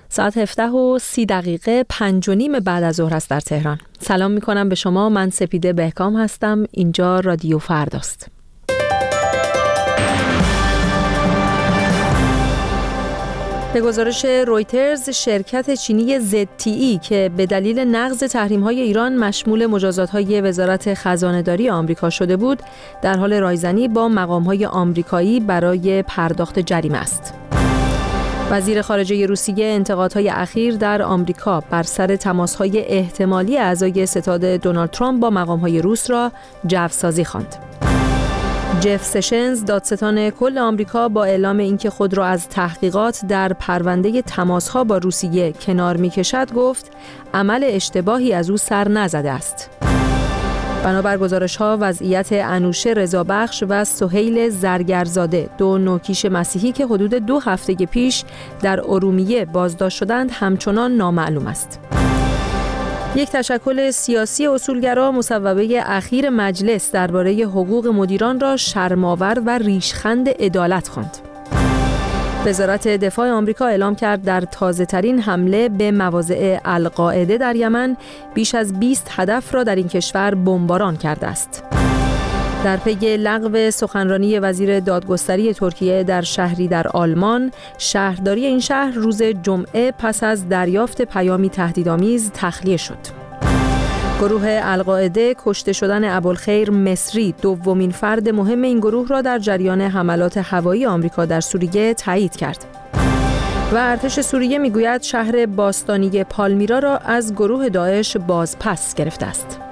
ساعت 17:30 5:30 بعد از ظهر است در تهران. سلام میکنم به شما. من سپیده بهکام هستم. اینجا رادیو فرداست. به گزارش رویترز، شرکت چینی ZTE که به دلیل نقض تحریم‌های ایران مشمول مجازات‌های وزارت خزانه‌داری آمریکا شده بود، در حال رایزنی با مقام‌های آمریکایی برای پرداخت جریمه است. وزیر خارجه روسیه انتقادهای اخیر در آمریکا بر سر تماس‌های احتمالی اعضای ستاد دونالد ترامپ با مقام‌های روس را جوسازی خواند. جف سشنز، دادستان کل آمریکا، با اعلام اینکه خود را از تحقیقات در پرونده تماس‌ها با روسیه کنار می‌کشد، گفت عمل اشتباهی از او سر نزده است. بنابر گزارش‌ها، وضعیت انوشه رضابخش و سهیل زرگرزاده، دو نوکیش مسیحی که حدود 2 هفته پیش در ارومیه بازداشت شدند، همچنان نامعلوم است. یک تشکل سیاسی اصولگرا مصوبه اخیر مجلس درباره حقوق مدیران را شرم‌آور و ریشخند عدالت خواند. وزارت دفاع آمریکا اعلام کرد در تازه‌ترین حمله به مواضع القاعده در یمن بیش از 20 هدف را در این کشور بمباران کرده است. در پی لغو سخنرانی وزیر دادگستری ترکیه در شهری در آلمان، شهرداری این شهر روز جمعه پس از دریافت پیامی تهدیدآمیز تخلیه شد. گروه القاعده کشته شدن ابوالخیر مصری، دومین فرد مهم این گروه را در جریان حملات هوایی آمریکا در سوریه تایید کرد. و ارتش سوریه میگوید شهر باستانی پالمیرا را از گروه داعش بازپس گرفته است.